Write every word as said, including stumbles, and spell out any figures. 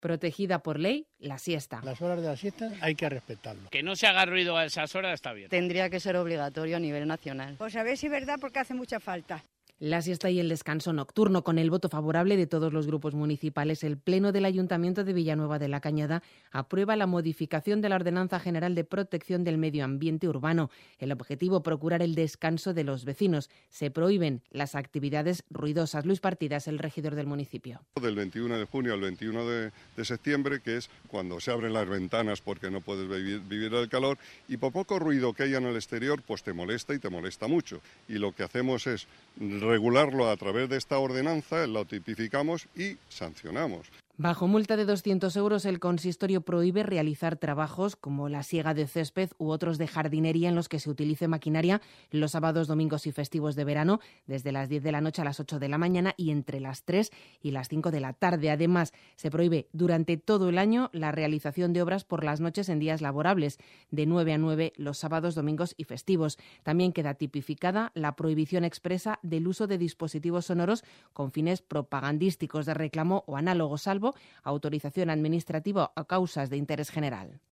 Protegida por ley, la siesta. Las horas de la siesta hay que respetarlo. Que no se haga ruido a esas horas está bien. Tendría que ser obligatorio a nivel nacional. Pues a ver si es verdad, porque hace mucha falta. La siesta y el descanso nocturno. Con el voto favorable de todos los grupos municipales, el Pleno del Ayuntamiento de Villanueva de la Cañada aprueba la modificación de la Ordenanza General de Protección del Medio Ambiente Urbano. El objetivo, procurar el descanso de los vecinos. Se prohíben las actividades ruidosas. Luis Partidas, el regidor del municipio. Del veintiuno de junio al veintiuno de, de septiembre, que es cuando se abren las ventanas porque no puedes vivir, vivir el calor, y por poco ruido que haya en el exterior, pues te molesta y te molesta mucho. Y lo que hacemos es regularlo a través de esta ordenanza, lo tipificamos y sancionamos. Bajo multa de doscientos euros, el consistorio prohíbe realizar trabajos como la siega de césped u otros de jardinería en los que se utilice maquinaria los sábados, domingos y festivos de verano, desde las diez de la noche a las ocho de la mañana y entre las tres y las cinco de la tarde. Además, se prohíbe durante todo el año la realización de obras por las noches en días laborables, de nueve a nueve los sábados, domingos y festivos. También queda tipificada la prohibición expresa del uso de dispositivos sonoros con fines propagandísticos de reclamo o análogos, salvo autorización administrativa a causas de interés general.